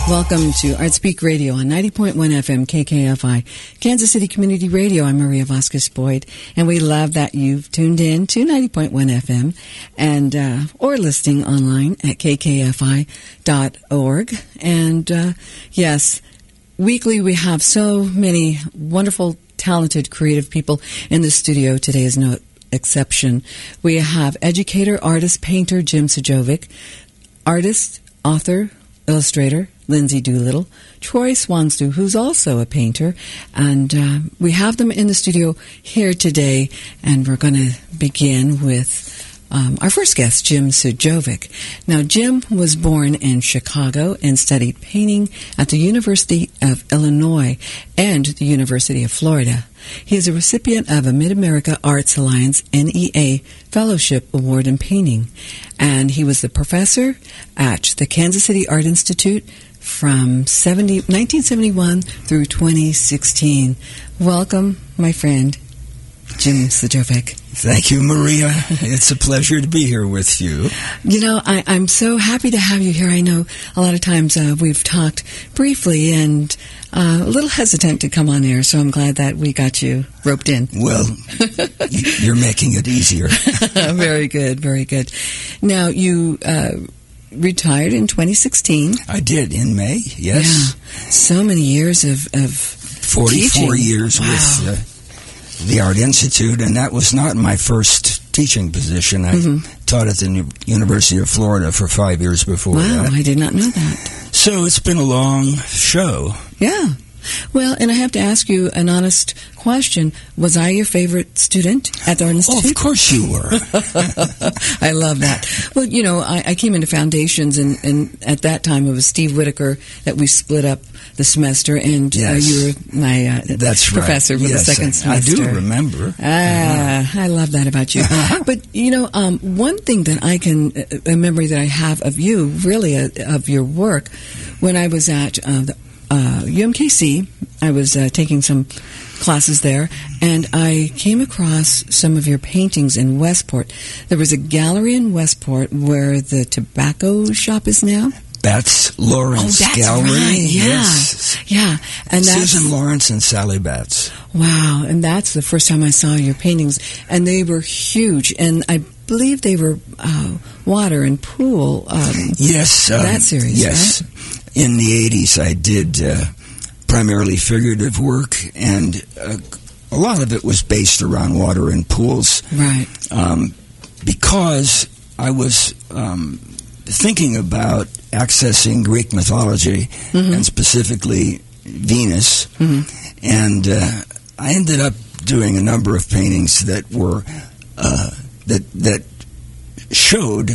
Welcome to ArtSpeak Radio on 90.1 FM KKFI, Kansas City Community Radio. I'm Maria Vasquez Boyd, and we love that you've tuned in to 90.1 FM and or listening online at kkfi.org. And yes, weekly we have so many wonderful, talented, creative people in the studio. Today is no exception. We have educator, artist, painter Jim Sajovic, artist, author, illustrator Lindsay Doolittle, Troy Swangstu, who's also a painter, and we have them in the studio here today, and we're going to begin with our first guest, Jim Sajovic. Now, Jim was born in Chicago and studied painting at the University of Illinois and the University of Florida. He is a recipient of a Mid-America Arts Alliance NEA Fellowship Award in Painting, and he was the professor at the Kansas City Art Institute from 1971 through 2016. Welcome, my friend, Jim Sajovic. Thank you, Maria. It's a pleasure to be here with you. You know, I'm so happy to have you here. I know a lot of times we've talked briefly and a little hesitant to come on air, so I'm glad that we got you roped in. Well, you're making it easier. Very good, very good. Now, you retired in 2016. I did, in May, yes. Yeah. So many years of 44 teaching. years with the Art Institute, and that was not my first teaching position. I taught at the University of Florida for 5 years before that. Wow, I did not know that. So it's been a long show. Yeah. Well, and I have to ask you an honest question. Was I your favorite student at the Art Institute? Oh, of course you were. I love that. Well, you know, I came into Foundations, and at that time it was Steve Whitaker that we split up the semester, and yes. You were my professor for the second semester. I do remember. I love that about you. But, you know, one thing that I can, a memory that I have of you, really, of your work, when I was at the UMKC, I was taking some classes there, and I came across some of your paintings in Westport. There was a gallery in Westport where the tobacco shop is now. Batts Lawrence Gallery. Right. Yeah. Yes. Yeah. And Susan Lawrence and Sally Batts. Wow. And that's the first time I saw your paintings, and they were huge, and I believe they were water and pool. Yes. That series, yes. Right? In the 80s, I did primarily figurative work, and a lot of it was based around water and pools. Right. Because I was thinking about accessing Greek mythology, and specifically Venus, and I ended up doing a number of paintings that were that showed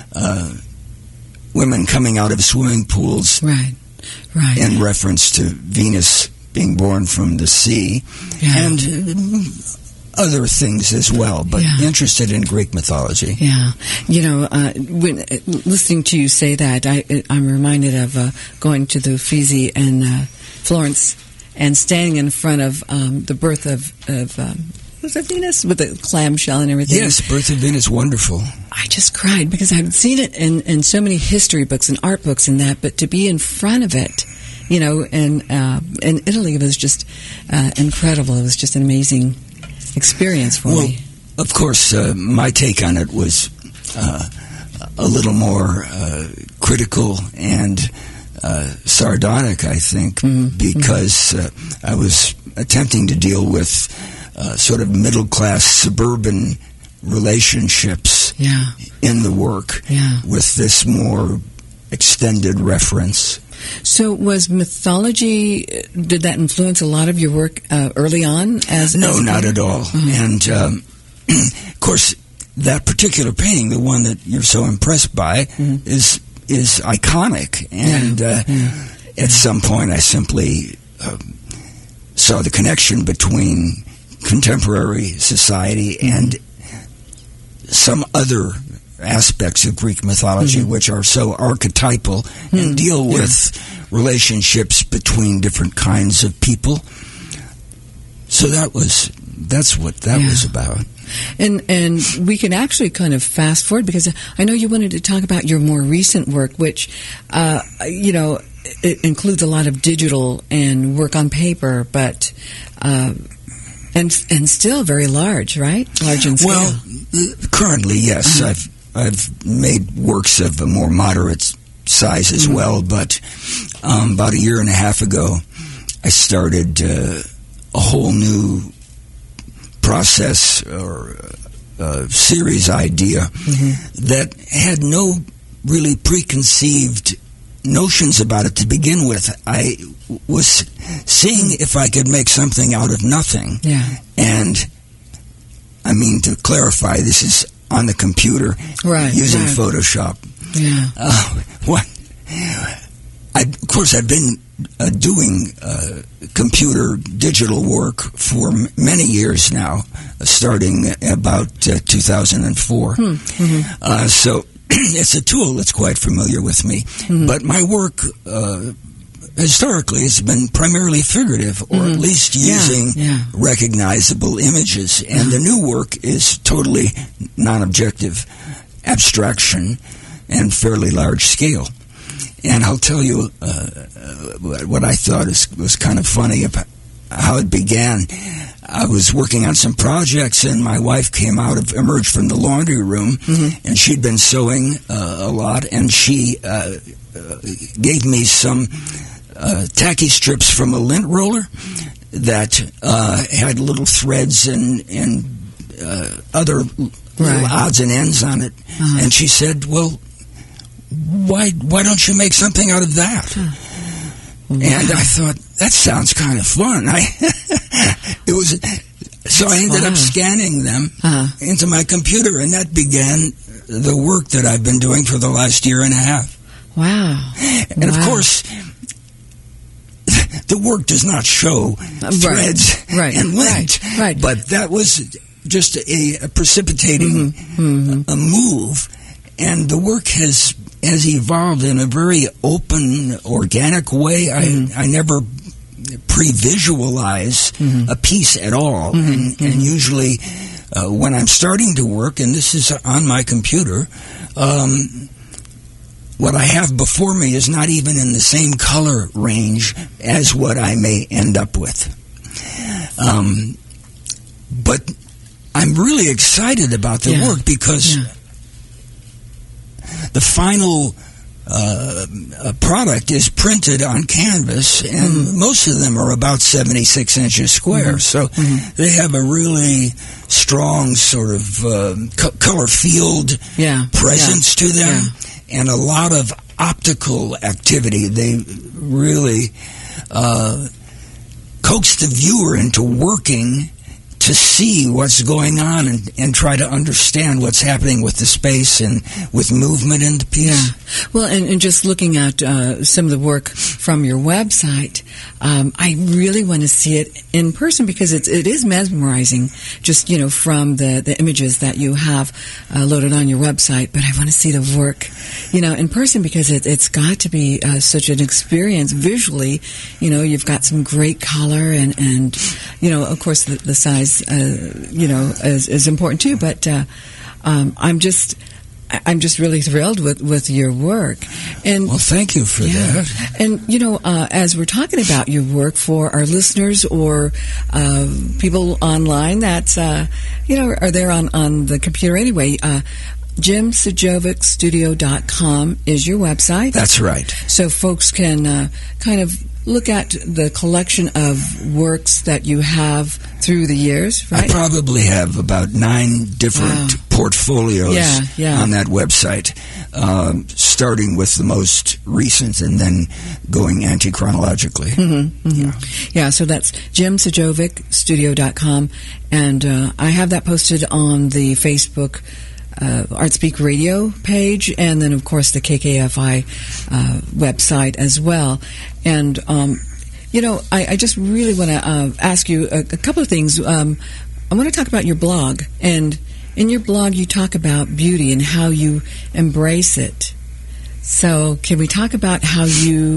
women coming out of swimming pools, right, in reference to Venus being born from the sea, and other things as well, but interested in Greek mythology. Yeah. You know, when listening to you say that, I'm reminded of going to the Uffizi and Florence and standing in front of the birth of was it Venus? With the clamshell and everything. Yes, Birth of Venus, wonderful. I just cried because I've seen it in so many history books and art books and that, but to be in front of it, you know, in Italy, it was just incredible. It was just an amazing experience for me. Of course, my take on it was a little more critical and sardonic, I think, because I was attempting to deal with sort of middle-class suburban relationships in the work with this more extended reference. So was mythology, did that influence a lot of your work early on? No, not at all. And, of course, that particular painting, the one that you're so impressed by, is iconic. And at some point I simply saw the connection between contemporary society and some other aspects of Greek mythology which are so archetypal and deal with relationships between different kinds of people. So that's what that was about. And we can actually kind of fast forward because I know you wanted to talk about your more recent work, which, you know, it includes a lot of digital and work on paper, but and still very large, right? Large in scale. Well, currently, yes, I've made works of a more moderate size as well, but about a year and a half ago, I started a whole new process or series idea that had no really preconceived notions about it to begin with. I was seeing if I could make something out of nothing. Yeah. And I mean, to clarify, this is on the computer using Photoshop. Yeah. Of course, I've been doing computer digital work for many years now, starting about 2004. So it's a tool that's quite familiar with me. But my work historically has been primarily figurative, or at least using recognizable images. And the new work is totally non-objective abstraction and fairly large scale. And I'll tell you what I thought was kind of funny about how it began. I was working on some projects, and my wife emerged from the laundry room, and she'd been sewing a lot, and she gave me some tacky strips from a lint roller that had little threads and other little odds and ends on it. And she said, well, why don't you make something out of that? And I thought, that sounds kind of fun. So I ended up scanning them into my computer, and that began the work that I've been doing for the last year and a half. Wow. And of course, the work does not show threads and lint. Right. But that was just a precipitating a move, and the work has evolved in a very open, organic way. I never pre-visualize a piece at all, and usually when I'm starting to work, and this is on my computer, what I have before me is not even in the same color range as what I may end up with. But I'm really excited about the work because the final product is printed on canvas, and most of them are about 76 inches square. So they have a really strong sort of color field presence to them, and a lot of optical activity. They really coax the viewer into working to see what's going on and try to understand what's happening with the space and with movement in the piece. Yeah. Well, and just looking at some of the work from your website, I really want to see it in person because it is mesmerizing just, from the images that you have loaded on your website. But I want to see the work, in person because it's got to be such an experience visually. You've got some great color and of course, the size, is important too. But I'm just really thrilled with your work. And well, thank you for that. And as we're talking about your work for our listeners or people online that's are there on the computer anyway. JimSajovichStudio.com is your website. That's right. So folks can kind of look at the collection of works that you have through the years, right? I probably have about 9 different portfolios on that website, starting with the most recent and then going anti-chronologically. Yeah, so that's JimSajovichStudio.com, and I have that posted on the Facebook ArtSpeak Radio page, and then of course the KKFI website as well. And I just really want to ask you a couple of things. I want to talk about your blog, and in your blog you talk about beauty and how you embrace it. So can we talk about how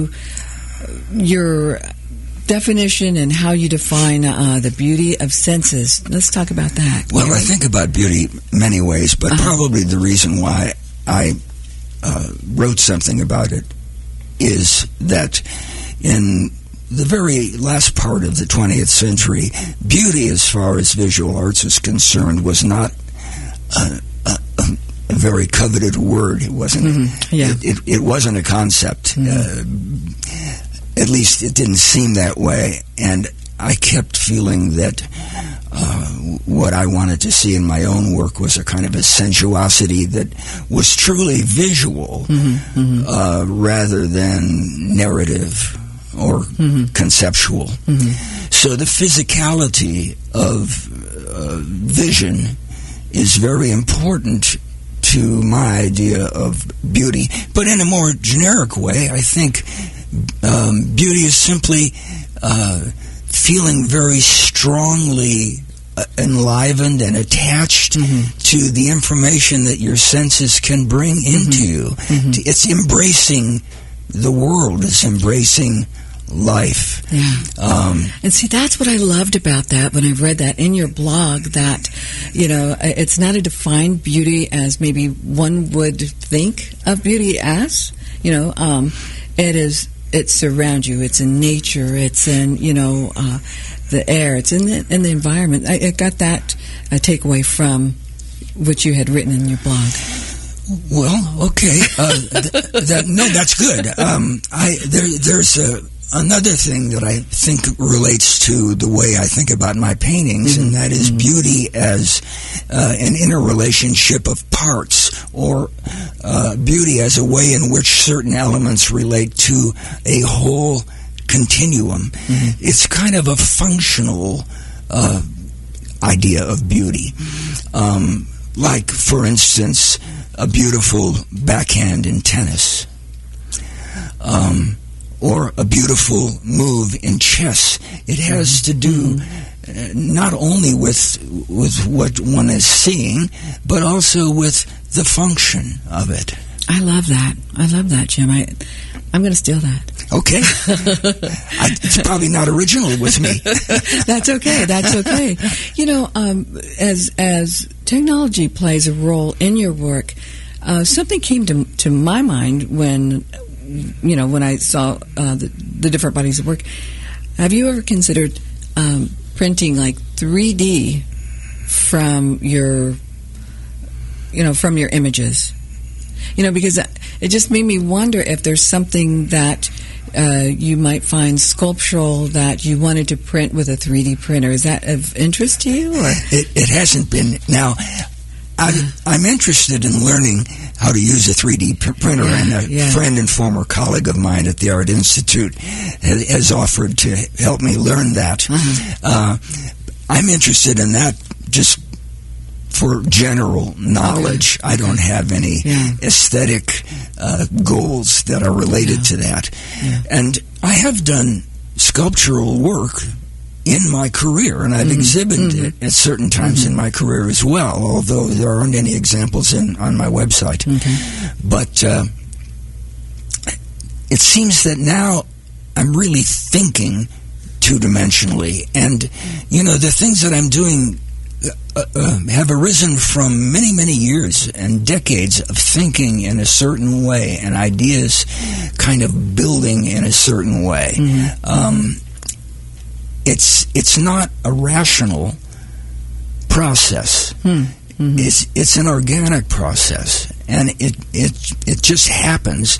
your definition and how you define the beauty of senses? Let's talk about that. Well, I think about beauty many ways, but probably the reason why I wrote something about it is that in the very last part of the 20th century, beauty, as far as visual arts is concerned, was not a very coveted word. It wasn't. It wasn't a concept. At least it didn't seem that way. And I kept feeling that what I wanted to see in my own work was a kind of a sensuosity that was truly visual, rather than narrative or conceptual. So the physicality of vision is very important to my idea of beauty. But in a more generic way, I think beauty is simply feeling very strongly enlivened and attached to the information that your senses can bring into you. It's embracing the world. It's embracing life. And see, that's what I loved about that when I read that in your blog, that, you know, it's not a defined beauty as maybe one would think of beauty as, you know, it's around you, it's in nature, it's in, you know, the air, it's in the environment. I got that takeaway from what you had written in your blog. Well, okay. No, that's good. There's another thing that I think relates to the way I think about my paintings, and that is beauty as an interrelationship of parts, or beauty as a way in which certain elements relate to a whole continuum. It's kind of a functional idea of beauty. Like, for instance, a beautiful backhand in tennis, or a beautiful move in chess. It has to do not only with what one is seeing, but also with the function of it. I love that, Jim. I'm going to steal that. Okay. It's probably not original with me. That's okay. You know, as technology plays a role in your work, something came to my mind when I saw the different bodies of work. Have you ever considered printing like 3D from your images? You know, because it just made me wonder if there's something that you might find sculptural that you wanted to print with a 3D printer. Is that of interest to you? Or? It hasn't been. Now, I'm interested in learning how to use a 3D printer, and a friend and former colleague of mine at the Art Institute has offered to help me learn that. I'm interested in that just for general knowledge. I don't have any aesthetic goals that are related to that. And I have done sculptural work in my career, and I've exhibited it at certain times in my career as well, although there aren't any examples on my website. But it seems that now I'm really thinking two-dimensionally, and, you know, the things that I'm doing have arisen from many, many years and decades of thinking in a certain way, and ideas kind of building in a certain way. It's not a rational process. It's an organic process, and it just happens.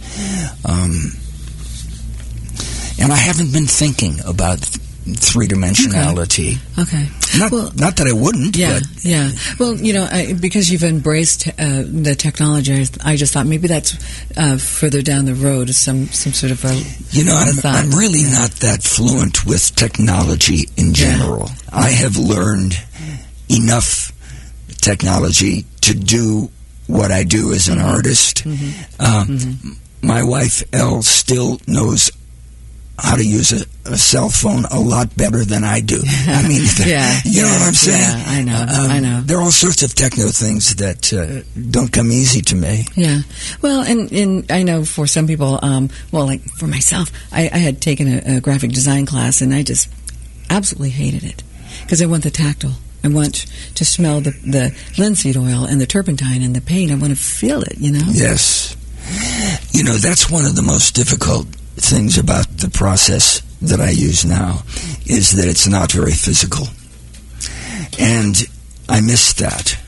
And I haven't been thinking about three-dimensionality. Okay. Not that I wouldn't. Yeah, but. yeah. Well, you know, because you've embraced the technology, I just thought maybe that's further down the road, some sort of a. You know, I'm really not that fluent with technology in general. I have learned enough technology to do what I do as an artist. My wife, Elle, still knows how to use a cell phone a lot better than I do. I mean, you know what I'm saying? Yeah, I know. There are all sorts of techno things that don't come easy to me. Yeah. Well, and I know for some people, like for myself, I had taken a graphic design class, and I just absolutely hated it because I want the tactile. I want to smell the linseed oil and the turpentine and the paint. I want to feel it, you know? Yes. You know, that's one of the most difficult things about the process that I use now, is that it's not very physical. And I miss that.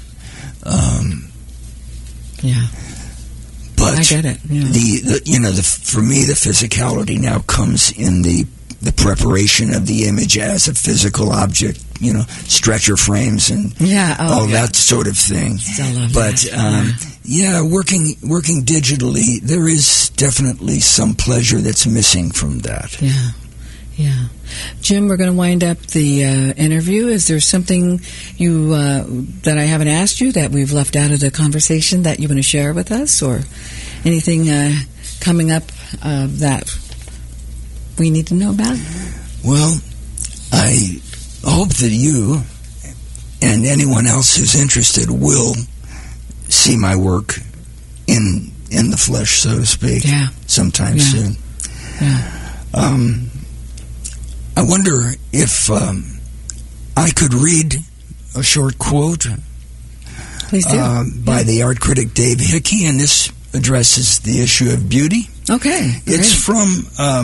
Yeah. But I get it. Yeah. For me, the physicality now comes in the preparation of the image as a physical object, stretcher frames and that sort of thing. Still love but that. working digitally, there is definitely some pleasure that's missing from that. Yeah. Jim, we're going to wind up the interview. Is there something you that I haven't asked you that we've left out of the conversation that you want to share with us, or anything coming up that we need to know about? Well, I hope that you and anyone else who's interested will see my work in the flesh, so to speak, sometime soon. Yeah. I wonder if I could read a short quote Please do. By the art critic Dave Hickey, and this addresses the issue of beauty. Okay. It's from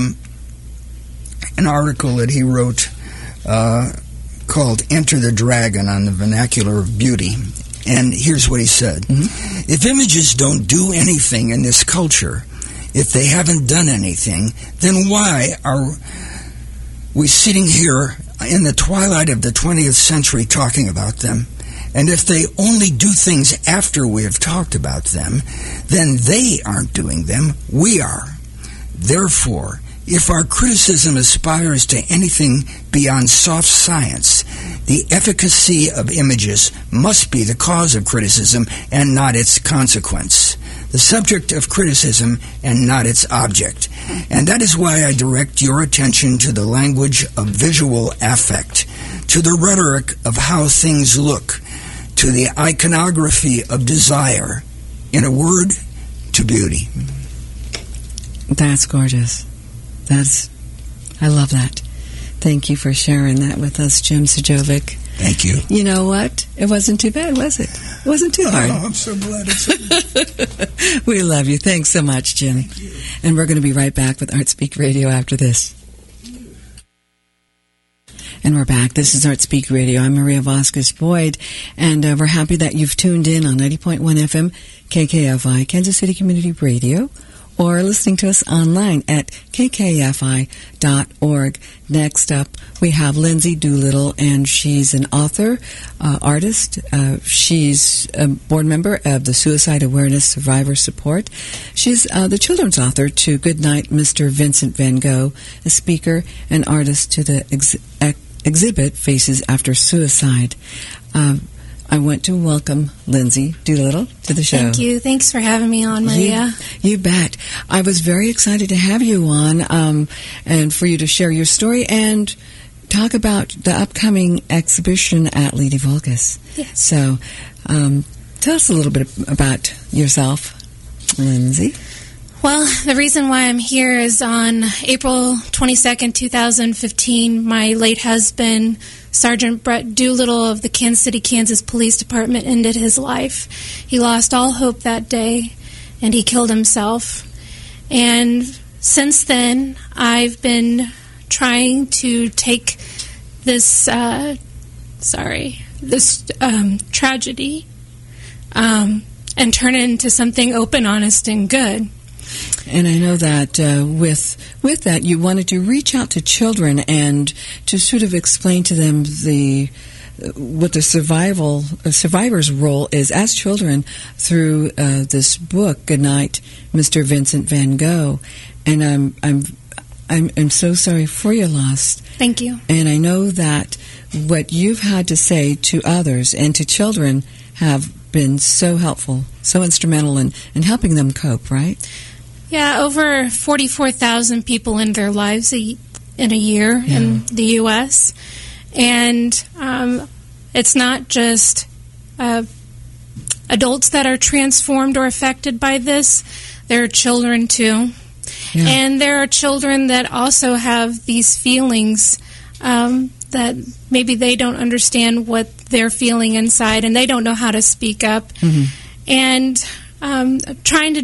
an article that he wrote called Enter the Dragon on the Vernacular of Beauty. And here's what he said. Mm-hmm. If images don't do anything in this culture, if they haven't done anything, then why are we sitting here in the twilight of the 20th century talking about them? And if they only do things after we have talked about them, then they aren't doing them, we are. Therefore, if our criticism aspires to anything beyond soft science, the efficacy of images must be the cause of criticism and not its consequence, the subject of criticism and not its object. And that is why I direct your attention to the language of visual affect, to the rhetoric of how things look, to the iconography of desire, in a word, to beauty. That's gorgeous. I love that. Thank you for sharing that with us, Jim Sajovich. Thank you. You know what? It wasn't too bad, was it? It wasn't too hard. Oh, I'm so glad it's We love you. Thanks so much, Jim. Thank you. And we're going to be right back with Art Speak Radio after this. And we're back. This is Art Speak Radio. I'm Maria Vasquez-Boyd, and we're happy that you've tuned in on 90.1 FM, KKFI, Kansas City Community Radio, or listening to us online at kkfi.org. Next up, we have Lindsay Doolittle, and she's an author, artist. She's a board member of the Suicide Awareness Survivor Support. She's the children's author to Goodnight, Mr. Vincent van Gogh, a speaker and artist to the exhibit Faces After Suicide. I want to welcome Lindsay Doolittle to the show. Thank you. Thanks for having me on, Maria. You bet. I was very excited to have you on and for you to share your story and talk about the upcoming exhibition at Lady Vulgus. Yes. So tell us a little bit about yourself, Lindsay. Well, the reason why I'm here is on April 22nd, 2015, my late husband, Sergeant Brett Doolittle of the Kansas City, Kansas Police Department, ended his life. He lost all hope that day, and he killed himself. And since then, I've been trying to take this tragedy and turn it into something open, honest, and good. And I know that with that, you wanted to reach out to children and to sort of explain to them what the survivor's role is as children through this book, Goodnight, Mr. Vincent van Gogh. And I'm so sorry for your loss. Thank you. And I know that what you've had to say to others and to children have been so helpful, so instrumental in helping them cope, right? Yeah, over 44,000 people end their lives in a year in the U.S. And it's not just adults that are transformed or affected by this. There are children, too. Yeah. And there are children that also have these feelings that maybe they don't understand what they're feeling inside, and they don't know how to speak up. Mm-hmm. And trying to just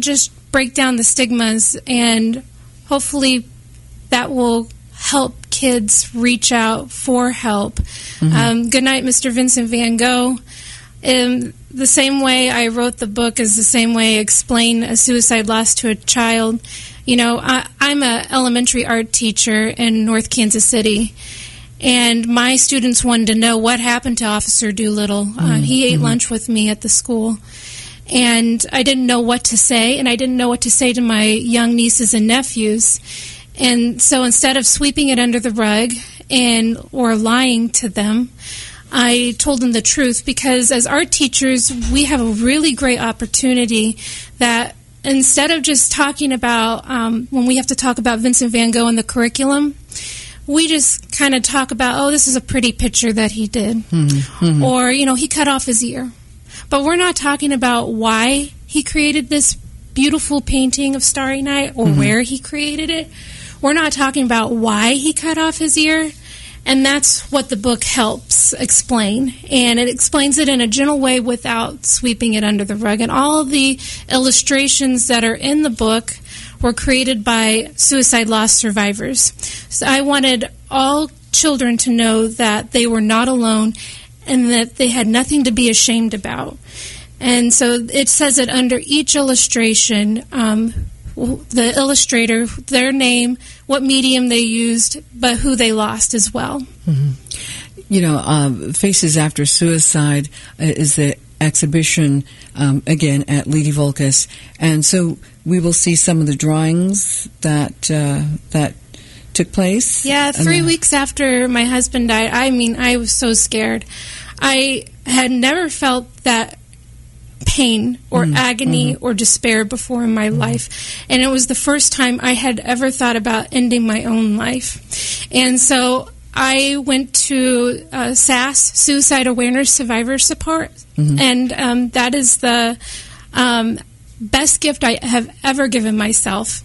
break down the stigmas, and hopefully that will help kids reach out for help. Good night, Mr. Vincent Van Gogh. The same way I wrote the book is the same way I explain a suicide loss to a child. You know, I'm an elementary art teacher in North Kansas City, and my students wanted to know what happened to Officer Doolittle. He ate lunch with me at the school, and I didn't know what to say, and I didn't know what to say to my young nieces and nephews. And so instead of sweeping it under the rug or lying to them, I told them the truth, because as art teachers, we have a really great opportunity that instead of just talking about, when we have to talk about Vincent Van Gogh in the curriculum, we just kind of talk about, oh, this is a pretty picture that he did. Or, you know, he cut off his ear. But we're not talking about why he created this beautiful painting of Starry Night or where he created it. We're not talking about why he cut off his ear. And that's what the book helps explain. And it explains it in a gentle way without sweeping it under the rug. And all the illustrations that are in the book were created by suicide loss survivors. So I wanted all children to know that they were not alone and that they had nothing to be ashamed about. And so it says it under each illustration, the illustrator, their name, what medium they used, but who they lost as well. You know, Faces After Suicide is the exhibition, again, at Lady Volkus. And so we will see some of the drawings that took place. Yeah, 3 weeks after my husband died, I was so scared. I had never felt that pain or agony or despair before in my life. And it was the first time I had ever thought about ending my own life. And so I went to SAS, Suicide Awareness Survivor Support, and that is the best gift I have ever given myself.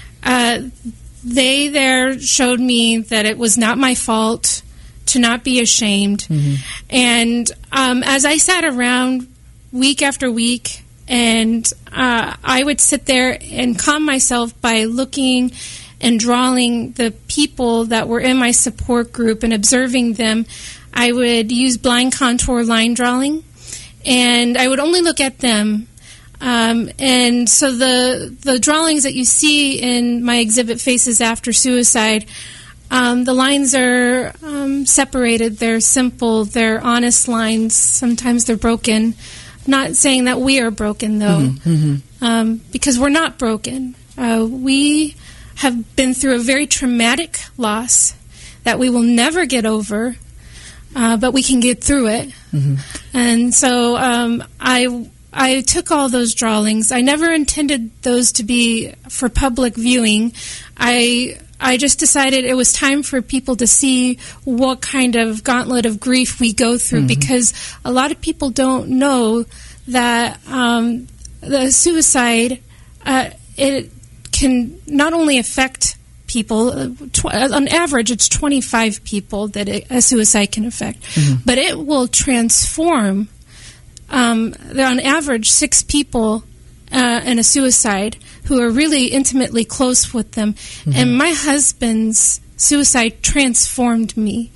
They there showed me that it was not my fault, to not be ashamed. And as I sat around week after week, and I would sit there and calm myself by looking and drawing the people that were in my support group and observing them. I would use blind contour line drawing, and I would only look at them. And so the drawings that you see in my exhibit, Faces After Suicide, the lines are separated. They're simple. They're honest lines. Sometimes they're broken. Not saying that we are broken, though, because we're not broken. We have been through a very traumatic loss that we will never get over, but we can get through it. And so I took all those drawings. I never intended those to be for public viewing. I just decided it was time for people to see what kind of gauntlet of grief we go through, because a lot of people don't know that the suicide, it can not only affect people, on average it's 25 people that a suicide can affect, but it will transform, on average, 6 people in a suicide who are really intimately close with them. And my husband's suicide transformed me.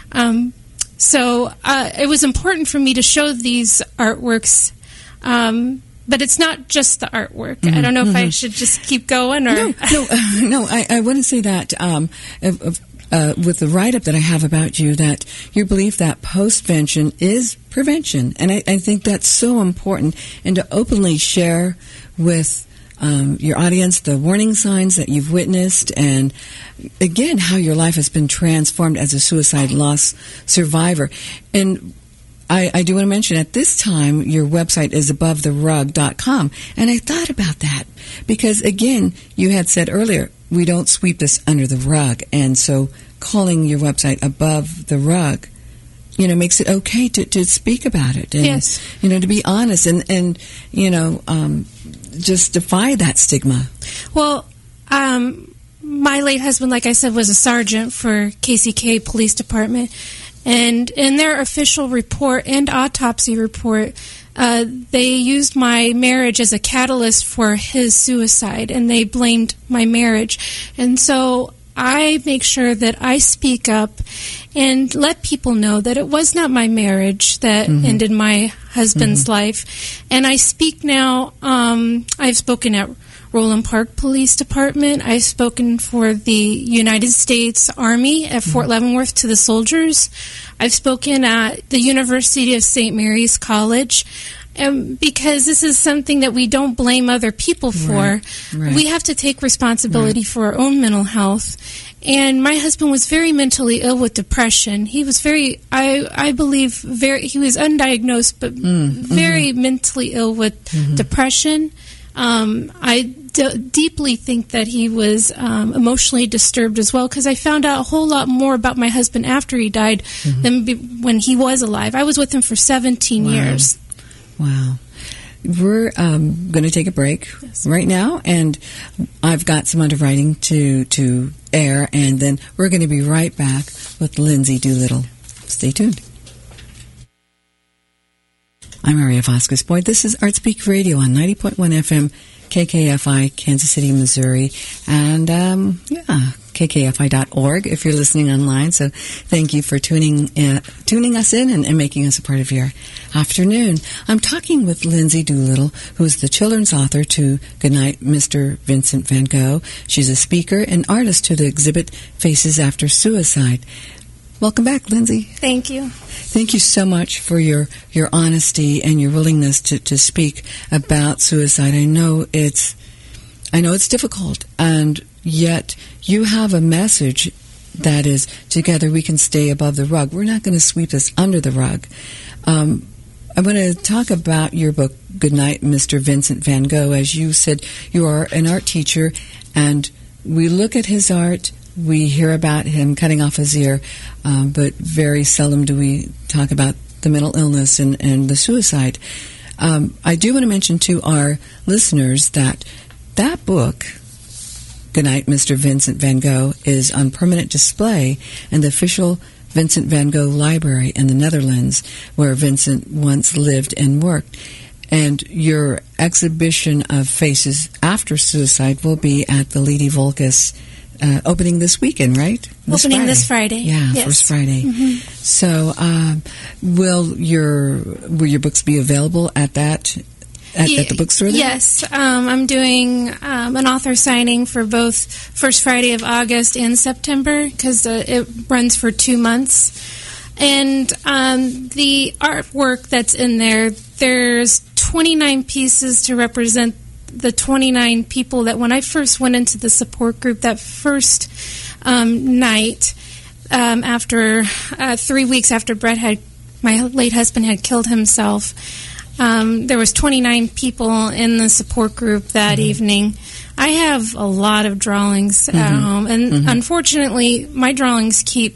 So it was important for me to show these artworks, but it's not just the artwork. I don't know if I should just keep going or... No, I wouldn't say that. With the write-up that I have about you, that you believe that postvention is prevention. And I think that's so important. And to openly share with your audience the warning signs that you've witnessed, and again, how your life has been transformed as a suicide loss survivor. And I do want to mention, at this time, your website is AboveTheRug.com. And I thought about that because, again, you had said earlier, we don't sweep this under the rug. And so calling your website Above the Rug, makes it okay to speak about it. And, yes. To be honest and just defy that stigma. Well, my late husband, like I said, was a sergeant for KCK Police Department. And in their official report and autopsy report, they used my marriage as a catalyst for his suicide, and they blamed my marriage. And so I make sure that I speak up and let people know that it was not my marriage that ended my husband's life. And I speak now. I've spoken at Roland Park Police Department. I've spoken for the United States Army at Fort Leavenworth to the soldiers. I've spoken at the University of St. Mary's College. Because this is something that we don't blame other people for. Right. We have to take responsibility for our own mental health. And my husband was very mentally ill with depression. He was I believe, he was undiagnosed, but very mentally ill with depression. I deeply think that he was emotionally disturbed as well, because I found out a whole lot more about my husband after he died than when he was alive. I was with him for 17 years. Wow. We're going to take a break right now, and I've got some underwriting to air, and then we're going to be right back with Lindsay Doolittle. Stay tuned. I'm Maria Vasquez Boyd. This is ArtSpeak Radio on 90.1 FM, KKFI, Kansas City, Missouri, and kkfi.org if you're listening online. So thank you for tuning us in and making us a part of your afternoon. I'm talking with Lindsay Doolittle, who is the children's author to Goodnight, Mr. Vincent van Gogh. She's a speaker and artist to the exhibit Faces After Suicide. Welcome back, Lindsay. Thank you. Thank you so much for your honesty and your willingness to speak about suicide. I know it's difficult, and yet you have a message that is, together we can stay above the rug. We're not going to sweep this under the rug. I want to talk about your book, Goodnight, Mr. Vincent van Gogh. As you said, you are an art teacher, and we look at his art. We hear about him cutting off his ear, but very seldom do we talk about the mental illness and the suicide. I do want to mention to our listeners that book, Goodnight, Mr. Vincent van Gogh, is on permanent display in the official Vincent van Gogh Library in the Netherlands, where Vincent once lived and worked. And your exhibition of Faces After Suicide will be at the Lady Volkus opening this weekend, right? This Friday. Yeah, yes. First Friday. So, will your books be available at that? At the bookstore there? Yes. I'm doing an author signing for both first Friday of August and September, because it runs for 2 months. And the artwork that's in there's 29 pieces to represent the 29 people that when I first went into the support group that first night, after 3 weeks after my late husband had killed himself, there was 29 people in the support group that evening. I have a lot of drawings at home, and unfortunately, my drawings keep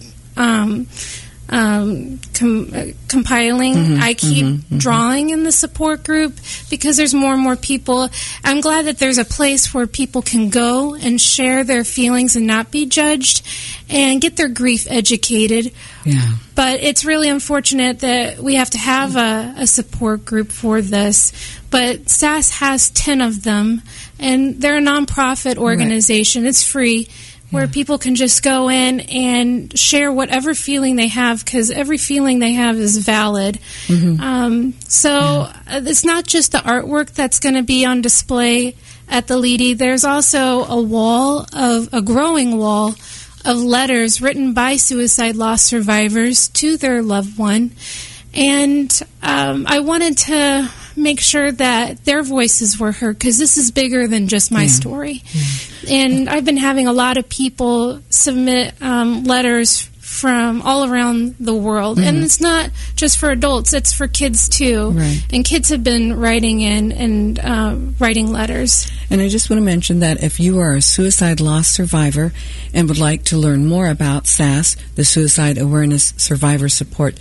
compiling. I keep drawing in the support group because there's more and more people. I'm glad that there's a place where people can go and share their feelings and not be judged and get their grief educated. Yeah. But it's really unfortunate that we have to have a support group for this. But SAS has 10 of them, and they're a nonprofit organization. Right. It's free, where people can just go in and share whatever feeling they have, because every feeling they have is valid. So it's not just the artwork that's going to be on display at the Lady. There's also a growing wall of letters written by suicide loss survivors to their loved one. And I wanted to make sure that their voices were heard, because this is bigger than just my story. And I've been having a lot of people submit letters from all around the world. And it's not just for adults, it's for kids too. Right. And kids have been writing in and writing letters. And I just want to mention that if you are a suicide loss survivor and would like to learn more about SAS, the Suicide Awareness Survivor Support,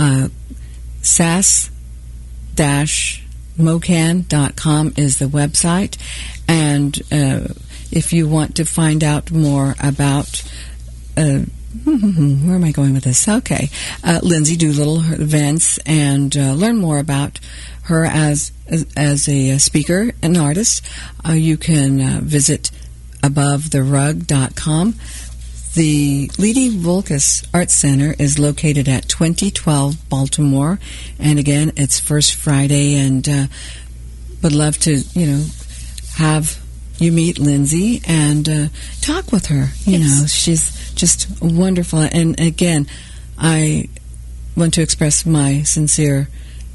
SAS-MOCAN.com is the website. And if you want to find out more about Where am I going with this? Okay. Lindsay Doolittle, her events, and learn more about her as a speaker and artist. You can visit AboveTheRug.com. The Lady Volkus Arts Center is located at 2012 Baltimore. And again, it's First Friday, and would love to, have you meet Lindsay and talk with her. You know, she's just wonderful. And again, I want to express my sincere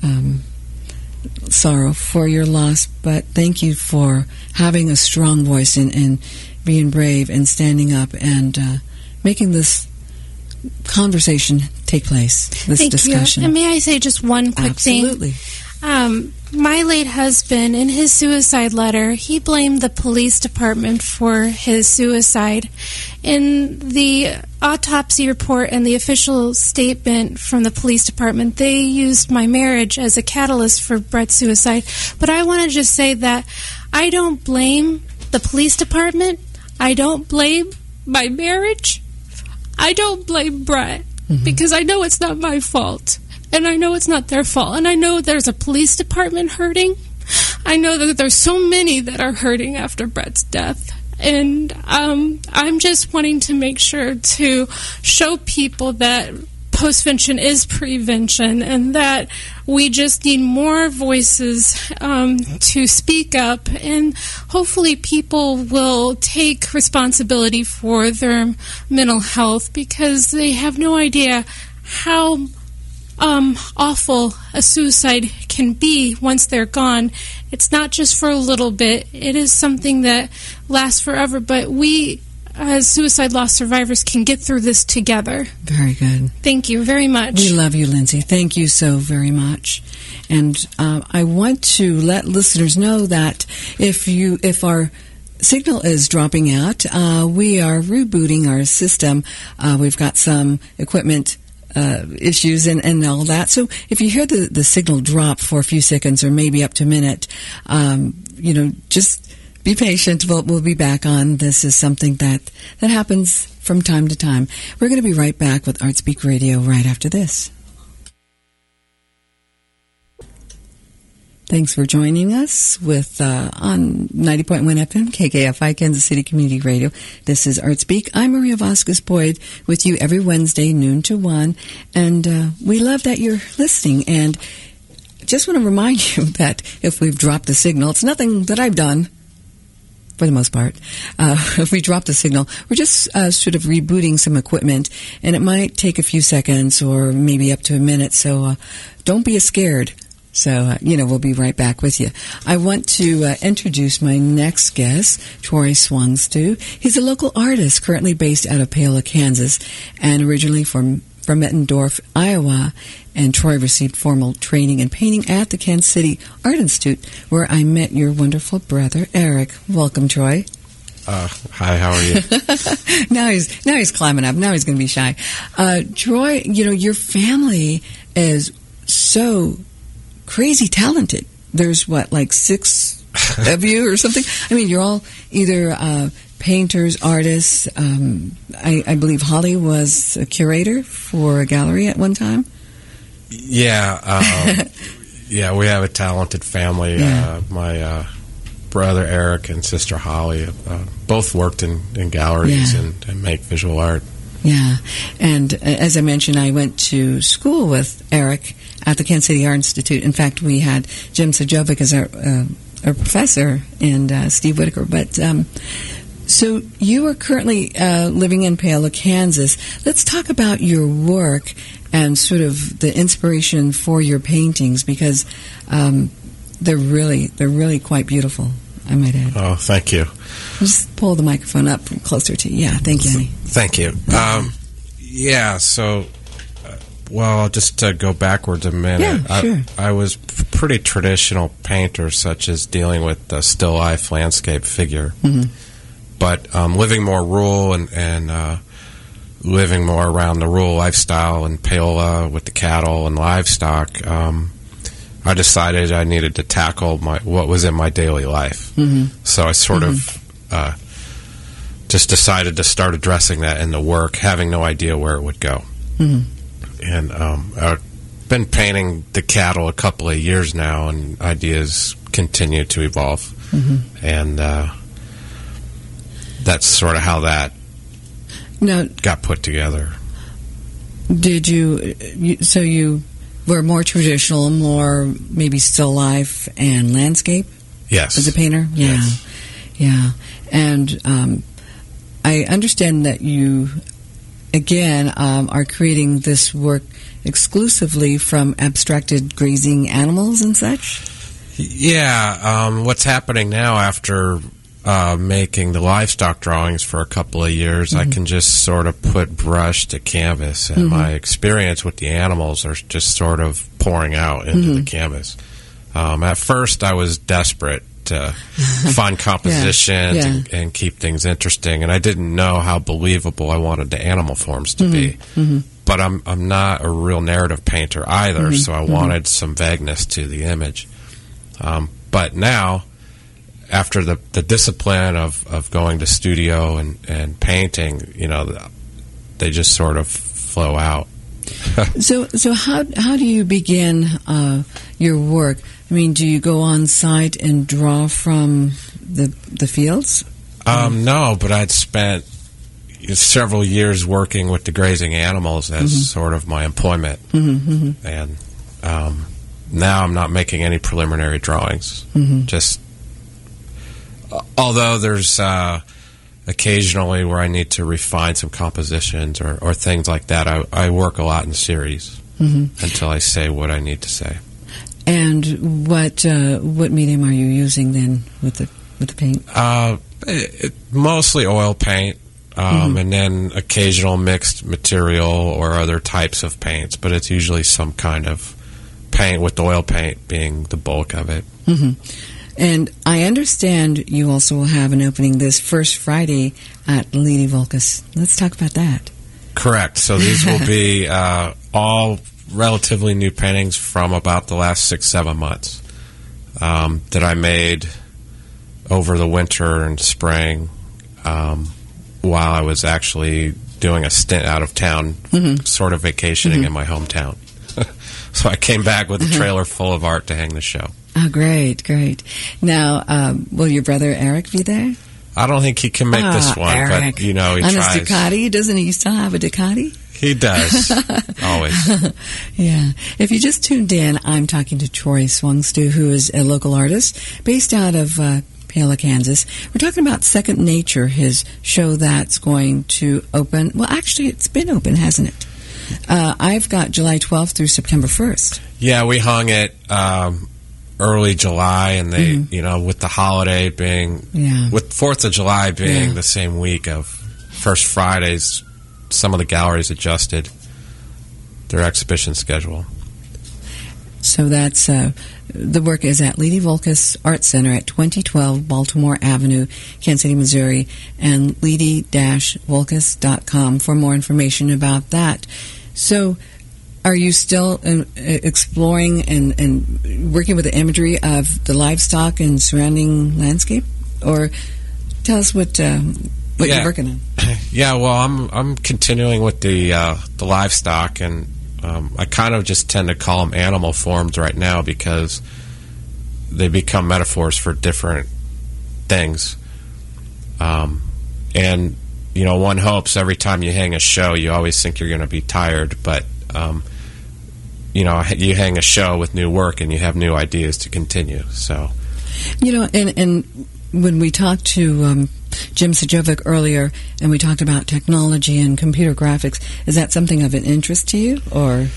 sorrow for your loss, but thank you for having a strong voice and being brave and standing up and making this conversation take place, this discussion. And may I say just one quick thing? Absolutely. My late husband, in his suicide letter, he blamed the police department for his suicide. In the autopsy report and the official statement from the police department, they used my marriage as a catalyst for Brett's suicide. But I want to just say that I don't blame the police department. I don't blame my marriage. I don't blame Brett, because I know it's not my fault. And I know it's not their fault. And I know there's a police department hurting. I know that there's so many that are hurting after Brett's death. And I'm just wanting to make sure to show people that postvention is prevention, and that we just need more voices to speak up, and hopefully people will take responsibility for their mental health, because they have no idea how awful a suicide can be once they're gone. It's not just for a little bit. It is something that lasts forever, but we as suicide loss survivors can get through this together. Very good. Thank you very much. We love you, Lindsay. Thank you so very much. And I want to let listeners know that if our signal is dropping out, we are rebooting our system. We've got some equipment issues and all that. So if you hear the signal drop for a few seconds or maybe up to a minute, just be patient. We'll be back on. This is something that happens from time to time. We're going to be right back with ArtSpeak Radio right after this. Thanks for joining us with on 90.1 FM, KKFI, Kansas City Community Radio. This is ArtSpeak. I'm Maria Vasquez-Boyd with you every Wednesday, noon to 1. And we love that you're listening. And just want to remind you that if we've dropped the signal, it's nothing that I've done, for the most part. If we drop the signal, we're just sort of rebooting some equipment, and it might take a few seconds or maybe up to a minute. So don't be scared. So, we'll be right back with you. I want to introduce my next guest, Troy Swangstu. He's a local artist currently based out of Paola, Kansas, and originally from Mittendorf, Iowa. And Troy received formal training in painting at the Kansas City Art Institute, where I met your wonderful brother, Eric. Welcome, Troy. Hi, how are you? Now he's climbing up. Now he's going to be shy. Troy, your family is so crazy talented. There's like 6 of you or something? I mean, you're all either painters, artists. I believe Holly was a curator for a gallery at one time. Yeah. We have a talented family. Yeah. My brother Eric and sister Holly both worked in galleries and make visual art. Yeah. And as I mentioned, I went to school with Eric at the Kansas City Art Institute. In fact, we had Jim Sajovic as our professor and Steve Whitaker. But so you are currently living in Paola, Kansas. Let's talk about your work and sort of the inspiration for your paintings, because they're really quite beautiful, I might add. Oh, thank you. Just pull the microphone up closer to you. Yeah, thank you, honey. Thank you. Well, just to go backwards a minute, yeah, sure. I was pretty traditional painter, such as dealing with the still life landscape figure. Mm-hmm. But living more rural and living more around the rural lifestyle in Paola with the cattle and livestock, I decided I needed to tackle what was in my daily life. Mm-hmm. So I sort of just decided to start addressing that in the work, having no idea where it would go. And I've been painting the cattle a couple of years now, and ideas continue to evolve. And that's sort of how that got put together. Did you were more traditional, more maybe still life and landscape? Yes. As a painter? Yeah. Yes. Yeah. And I understand that you, again, are creating this work exclusively from abstracted grazing animals and such? Yeah. What's happening now after making the livestock drawings for a couple of years, I can just sort of put brush to canvas, and my experience with the animals are just sort of pouring out into the canvas. At first, I was desperate to find composition and keep things interesting, and I didn't know how believable I wanted the animal forms to be. But I'm not a real narrative painter either, so I wanted some vagueness to the image. But now, after the discipline of going to studio and painting, they just sort of flow out. So how do you begin your work? I mean, do you go on site and draw from the fields? No, but I'd spent several years working with the grazing animals as sort of my employment, and now I'm not making any preliminary drawings. Just although there's occasionally where I need to refine some compositions or things like that, I work a lot in series until I say what I need to say. And what medium are you using then with the paint? Mostly oil paint, and then occasional mixed material or other types of paints, but it's usually some kind of paint, with oil paint being the bulk of it. And I understand you also will have an opening this first Friday at Lady Volkus. Let's talk about that. Correct. So these will be all relatively new paintings from about the last 6-7 months that I made over the winter and spring while I was actually doing a stint out of town, sort of vacationing in my hometown. So I came back with a trailer full of art to hang the show. Oh, great. Now, will your brother Eric be there? I don't think he can make this one, Eric. but, he on tries. His Ducati? Doesn't he still have a Ducati? He does. Always. Yeah. If you just tuned in, I'm talking to Troy Swungstu, who is a local artist based out of Paola, Kansas. We're talking about Second Nature, his show that's going to open. Well, actually, it's been open, hasn't it? I've got July 12th through September 1st. Yeah, we hung it early July, and they, with the holiday being, with 4th of July being the same week of First Fridays, some of the galleries adjusted their exhibition schedule. So that's the work is at Lady Volkus Art Center at 2012 Baltimore Avenue, Kansas City, Missouri, and lady-volkus.com for more information about that. So are you still exploring and working with the imagery of the livestock and surrounding landscape? Or tell us what you're working on. Yeah, well, I'm continuing with the livestock, and I kind of just tend to call them animal forms right now because they become metaphors for different things. And, one hopes every time you hang a show, you always think you're going to be tired, but, you hang a show with new work and you have new ideas to continue, so. And when we talked to Jim Sajovic earlier, and we talked about technology and computer graphics, is that something of an interest to you, or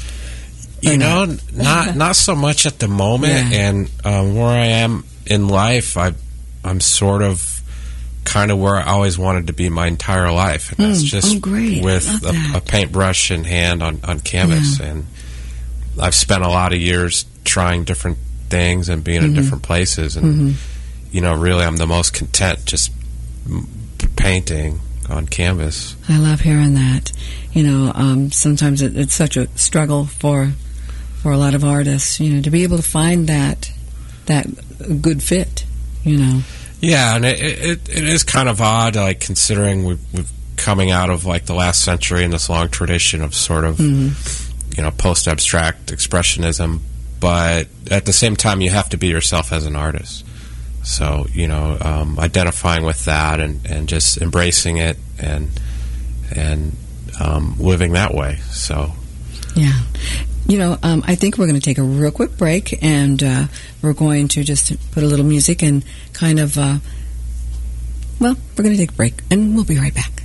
not so much at the moment. And where I am in life, I'm sort of kind of where I always wanted to be my entire life, and that's just with a paintbrush in hand on canvas. And I've spent a lot of years trying different things and being in different places, and really I'm the most content just painting on canvas. I love hearing that. Sometimes it's such a struggle for a lot of artists, to be able to find that good fit, Yeah, and it is kind of odd, like considering we're coming out of like the last century and this long tradition of sort of post-abstract expressionism, but at the same time you have to be yourself as an artist. So identifying with that and just embracing it and living that way. So yeah. I think we're going to take a real quick break, and we're going to just put a little music and kind of, we're going to take a break, and we'll be right back.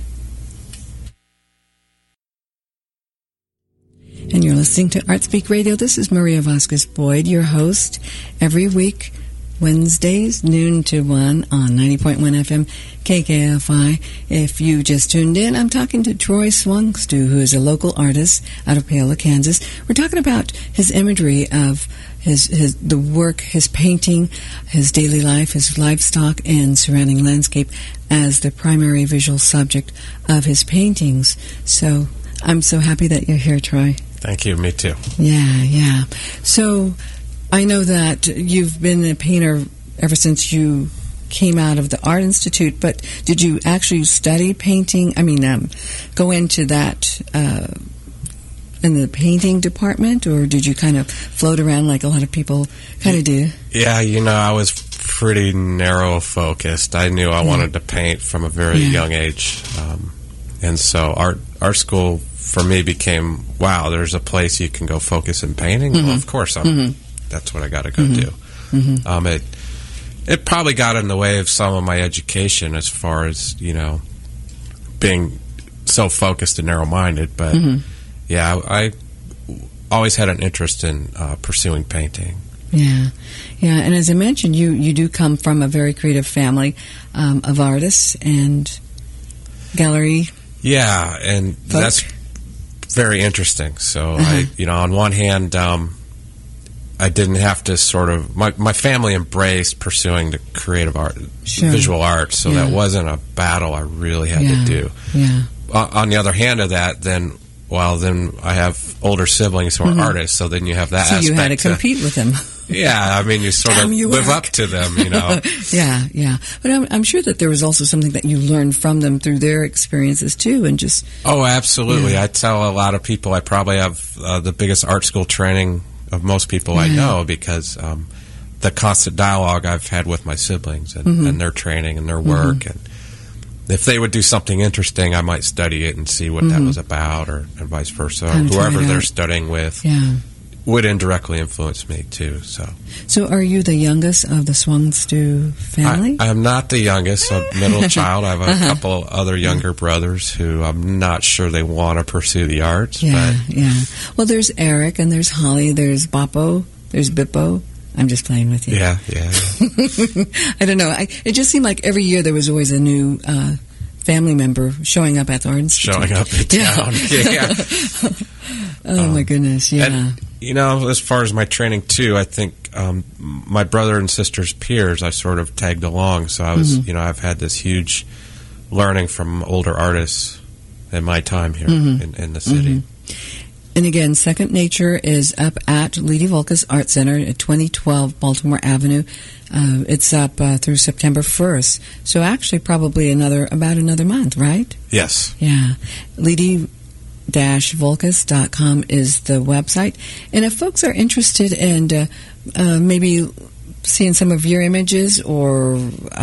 And you're listening to ArtSpeak Radio. This is Maria Vasquez Boyd, your host, every week, Wednesdays, noon to 1 on 90.1 FM KKFI. If you just tuned in, I'm talking to Troy Swangstu, who is a local artist out of Paola, Kansas. We're talking about his imagery of the work, his painting, his daily life, his livestock, and surrounding landscape as the primary visual subject of his paintings. So I'm so happy that you're here, Troy. Thank you. Me too. Yeah. So I know that you've been a painter ever since you came out of the Art Institute, but did you actually study painting? Go into that in the painting department, or did you kind of float around like a lot of people kind of do? Yeah, I was pretty narrow focused. I knew I wanted to paint from a very young age, and so art school for me became, wow, there's a place you can go focus in painting. Well, of course, that's what I got to go do. It probably got in the way of some of my education as far as being so focused and narrow-minded. But I always had an interest in pursuing painting. Yeah. And as I mentioned, you do come from a very creative family of artists and gallery. Yeah, and folk. That's very interesting. So on one hand, I didn't have to sort of... My family embraced pursuing the creative art, visual art, so that wasn't a battle I really had to do. Yeah. On the other hand of that, then I have older siblings who are artists, so then you have that aspect. So you had to compete with them. Yeah, you sort of live up to them, Yeah. But I'm sure that there was also something that you learned from them through their experiences, too, and just... Oh, absolutely. Yeah. I tell a lot of people I probably have the biggest art school training of most people I know, because the constant dialogue I've had with my siblings and their training and their work, and if they would do something interesting, I might study it and see what that was about, and vice versa. Whoever they're studying with would indirectly influence me too. So are you the youngest of the Swangstu family? I am not the youngest, a middle child. I have a couple other younger brothers who I'm not sure they want to pursue the arts. Yeah. Well, there's Eric, and there's Holly, there's Boppo, there's Bippo. I'm just playing with you. Yeah. I don't know. It just seemed like every year there was always a new family member showing up at the Art Institute. Showing up in town. Yeah. Oh, my goodness, yeah. And, as far as my training, too, I think my brother and sister's peers, I sort of tagged along. So I was, I've had this huge learning from older artists in my time here in the city. And again, Second Nature is up at Lady Volkas Art Center at 2012 Baltimore Avenue. It's up through September 1st. So actually probably about another month, right? Yes. Yeah. Lady-Volkas.com is the website. And if folks are interested in maybe seeing some of your images, or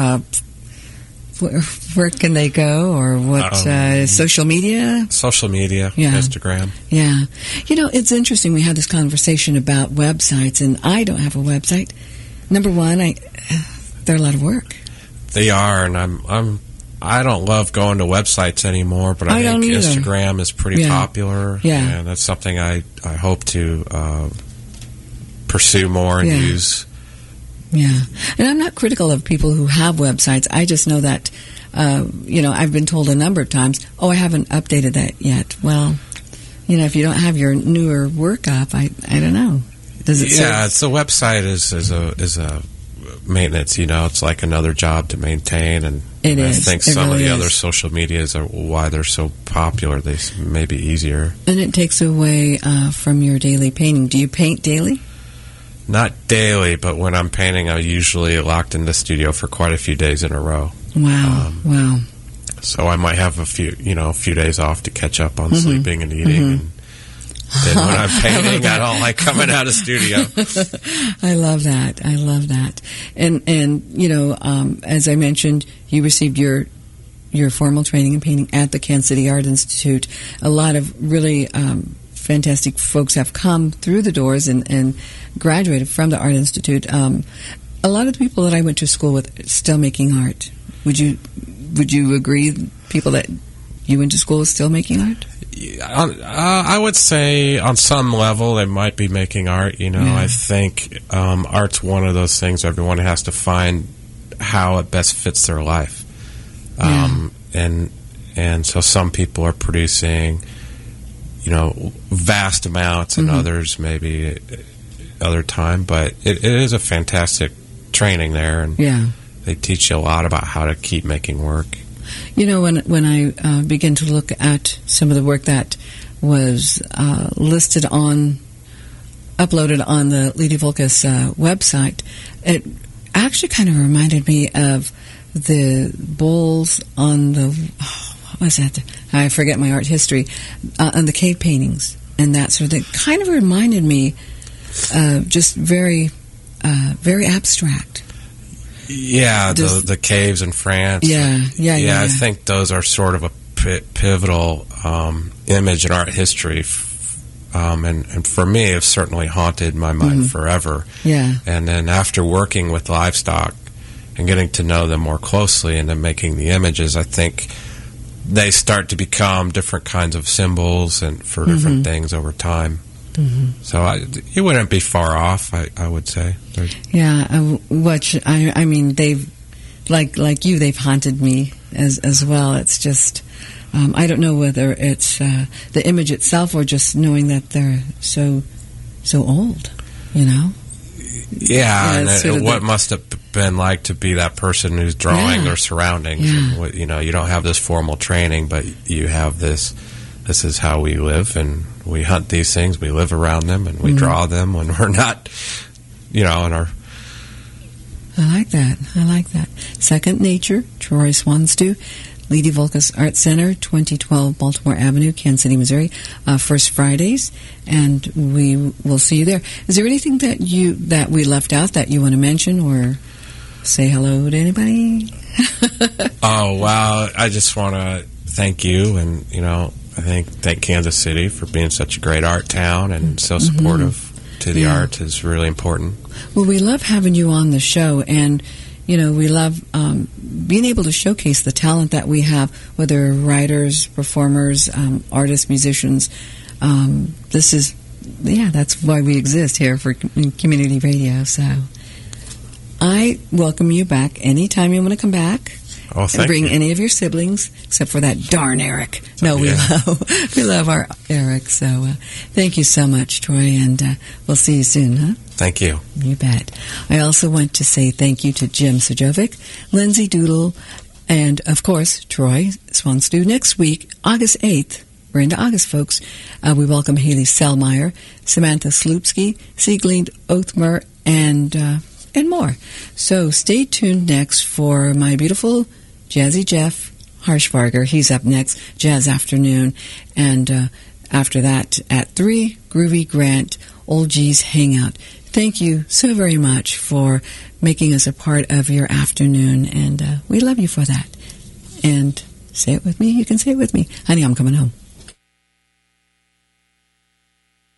where can they go, or what social media? Social media, Instagram. Yeah. It's interesting. We had this conversation about websites, and I don't have a website. Number one, they're a lot of work. They are, and I don't love going to websites anymore, but I think Instagram is pretty popular. Yeah. And that's something I hope to pursue more and use. Yeah. And I'm not critical of people who have websites. I just know that, I've been told a number of times, I haven't updated that yet. Well, if you don't have your newer work up, I don't know. Does it serve? It's the website is a maintenance, it's like another job to maintain, and I think some of the other social medias are why they're so popular. They may be easier. And it takes away from your daily painting. Do you paint daily? Not daily, but when I'm painting, I'm usually locked in the studio for quite a few days in a row. Wow, wow. So I might have a few days off to catch up on sleeping and eating. And then when I'm painting, I don't like coming out of studio. I love that. I love that. And as I mentioned, you received your formal training in painting at the Kansas City Art Institute. A lot of really fantastic folks have come through the doors and graduated from the Art Institute. A lot of the people that I went to school with still making art. Would you agree, people that you went to school with still making art? I would say on some level they might be making art. I think art's one of those things everyone has to find how it best fits their life. And so some people are producing, vast amounts, and others maybe other time. But it is a fantastic training there, and they teach you a lot about how to keep making work. When I begin to look at some of the work that was uploaded on the Lady Volkas website, it actually kind of reminded me of the bowls on the, what was that? I forget my art history, on the cave paintings and that sort of thing. Kind of reminded me just very, very abstract. Yeah, the caves in France. Yeah. I think those are sort of a pivotal image in art history, and for me, have certainly haunted my mind forever. Yeah. And then after working with livestock and getting to know them more closely and then making the images, I think they start to become different kinds of symbols and for different things over time. So it wouldn't be far off, I would say. Yeah, I mean, they've like you, they've haunted me as well. It's just I don't know whether it's the image itself or just knowing that they're so old. Yeah, and what must have been like to be that person who's drawing their surroundings. Yeah. And, you don't have this formal training, but you have this. This is how we live, and we hunt these things. We live around them, and we draw them when we're not, in our... I like that. Second Nature, Troy Swanstew, Lady Volkas Art Center, 2012 Baltimore Avenue, Kansas City, Missouri. First Fridays, and we will see you there. Is there anything that we left out that you want to mention or say hello to anybody? Oh, wow. I just want to thank you, and, I thank Kansas City for being such a great art town and so supportive to the art is really important. Well, we love having you on the show, and we love being able to showcase the talent that we have, whether writers, performers, artists, musicians. That's why we exist here for community radio. So I welcome you back anytime you want to come back. Oh, thank bring you. any of your siblings, except for that darn Eric. No, we love our Eric. So thank you so much, Troy, and we'll see you soon, huh? Thank you. You bet. I also want to say thank you to Jim Sajovic, Lindsay Doodle, and, of course, Troy Swanstew. Next week, August 8th, we're into August, folks, we welcome Haley Selmeyer, Samantha Slupski, Sieglind Othmer, and more. So stay tuned next for my beautiful Jazzy Jeff Harshbarger. He's up next, Jazz Afternoon. And after that, at 3, Groovy Grant, Old G's Hangout. Thank you so very much for making us a part of your afternoon, and we love you for that. And say it with me. You can say it with me. Honey, I'm coming home.